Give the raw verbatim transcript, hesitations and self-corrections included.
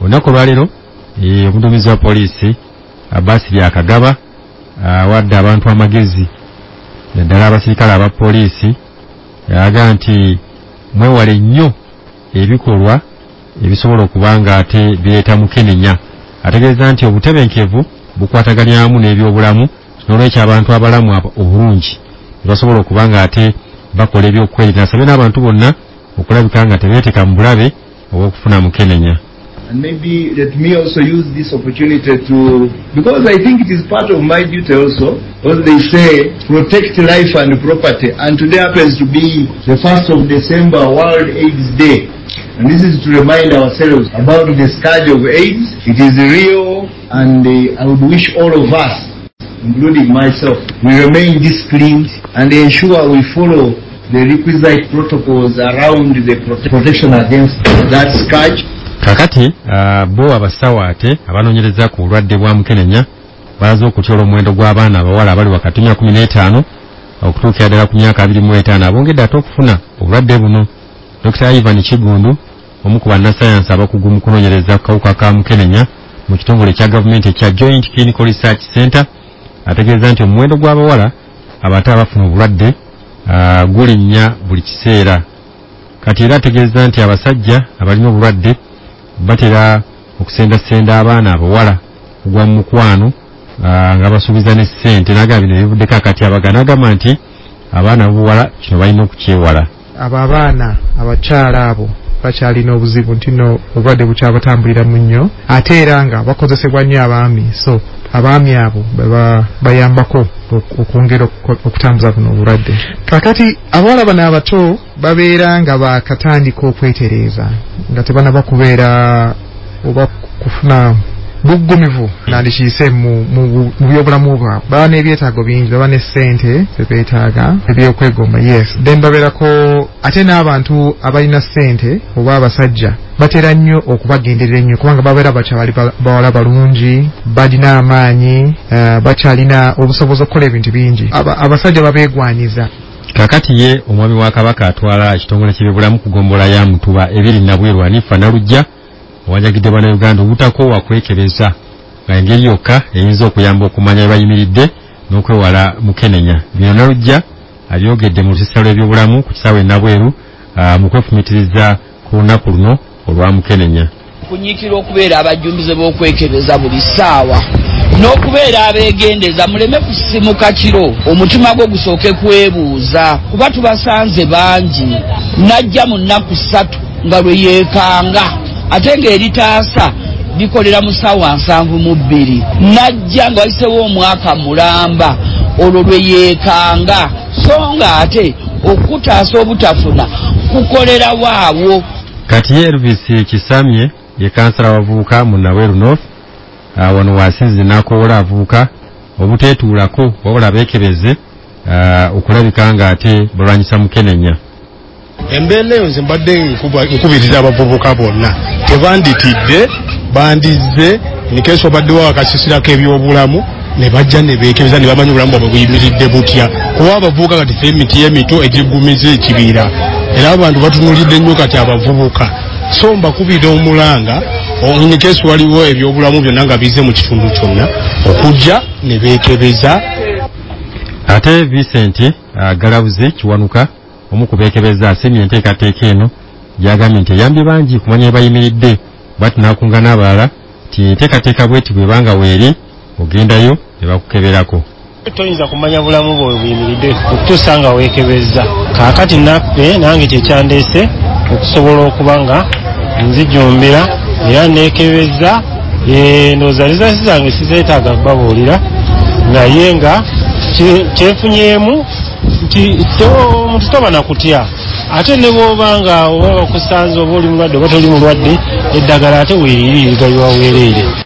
olunaku lwaleero omuduumizi wa poliisi Basili Akagaba awadde abantu amagezi naddala abasirikale aba poliisi yalaga nti mwewale nnyo ebikolwa ebisobola okuba nga ate bireeta mukenenya. Ategeeza nti obutebenkevu bukwataganya wamu n'ebyobulamu n'olwekyo abantu abalamu obulungi basobola okuba nga ate bakola ebyokwerinda. Asabye n'abantu bonna okulabika nga tebeeteka mu bulabe obw'okufuna mukenenya. And maybe let me also use this opportunity to, because I think it is part of my duty also, as they say, protect life and property. And today happens to be the first of December, World AIDS Day. And this is to remind ourselves about the scourge of AIDS. It is real, and uh, I would wish all of us, including myself, we remain disciplined and ensure we follow the requisite protocols around the prote protection against that scourge. Kakati uh, bo abasawo ate abanoonyereza ku bulwadde bwa mukenenya balaze okutyola omuwendo gw'abaana abawala abali wakati wa kumi n'etaano okutuukira ddala ku myaka abiri mu etaano abongedde ate okufuna obulwadde buno. Dokita Ivan Kigundu, omu ku bannasayansi abakugu mu kunoonyereza ku kawuka ka mukenenya mu kitongole kya gavumenti ekya Joint Clinical Research Center, ategeeza nti omuwendo gw'abawala abato abafuna obulwadde uh, gulinnya buli kiseera. Kati era ategeeza nti abasajja abalina obulwadde batera okusendasenda abaana abawala kugwa mu mukwano nga basuubiza ne ssente. Naga bino bivuddeko akati abagana agamba nti abaana b'obuwala kino balina okukyewala. Abo abaana abakyala abo bakyalina obuzibu nti no obulwadde bukyabatambulira mu nnyo ate era nga bakozesebwa nnyo abaami, so abaami abo bayambako okwongera okutambuza buno obulwadde. Kakati abawala bano abato babeera nga bakatandika okwetereeza nga tebanaba kubeera oba kufuna buggumivu nandikiyise mu byobulamu bwabwe. Baba n'ebyetaago bingi, baba ne ssente zebeetaaga ebyokwegomba, yes. Then babeerako ate n'abantu abalina ssente oba abasajja batera nnyo okubagenderera ennyo kubanga babeera bakyali bawala balungi, balina amaanyi, uh, bakyalina obusobozi okukola ebintu bingi. Aba, abasajja babeegwanyiza. Kakati ye omwami wa Kabaka atwala ekitongole ky'ebyobulamu kugombola ya Mutuba ebiri Nabweru Hanifa Nalujja wajagidde bana Uganda obutakoowa kwekebeza nga engeri yokka eyinza okuyamba okumanya bayimiridde n'okwewala mukenenya. Bino Nalujja abyogedde mu lusisira lw'ebyobulamu ku kisaawe Nabweru uh, mu kwefumitiriza ku lunaku luno olwa mukenenya. Kunyikira okubeera abajjumbize b'okwekebeza buli ssaawa n'okubeera abeegendeza muleme kusimuka kiro omutima gwo gusooke kwebuuza kuba tubasanze bangi. Najja mu nnaku ssatu nga lwe yeekanga ate ng'eritaasa likolera mu ssaawa nsanvu mu bbiri. Najja nga wayisewo omwaka mulamba olwo lwe yeekanga so nga ate okutaasa obutafuna kukolera waawo. Kati ye Elvis Kisamye ye kansala wavubuka mu Nabweru North uh, wano wasinze n'akoola avubuka obuteetuulako wabula beekebeze uh, okulabika nga ate balwanyisa mukenenya. Embeera eyo nze mbadde nkubiriza abavubuka bonna tebanditidde bandizze nikeso baddewo akasisira k'ebyobulamu ne bajja ne beekebeza ne bamanya obulamu bwabwe buyimiridde butya kuba abavubuka kati fe emiti emito egiggumiza ekibiira era abantu batunulidde nnyo kati abavubuka so mbakubira omulanga nikeso waliwo ebyobulamu byonna nga bize mu kitundu kyonna okujja ne beekebeza. Ate Vincent uh, Galabuze Kiwanuka omu ku beekebeza asemye enteekateeka eno gyagambye nti eyambye bangi kumanya bayimiridde bati n'akunga n'abalala nti enteekateeka bweti bwebanga weeri ogendayo ne bakukeberako. Toyinza kumanya bulamu bwe buyimiridde okutuusa nga weekebeza. Kaakati naffe nange kyekyandeese okusobola okuba nga nzijumbira era neekebeza endowooza lizaasi zange sizeetaaga kubabuulira naye nga kyenfunyemu nti omuntu toba na kutya ate ne bw'oba nga oba bakusanze oba oli mulwadde oba toli mulwadde eddagala ate weeririirigaywa weereere.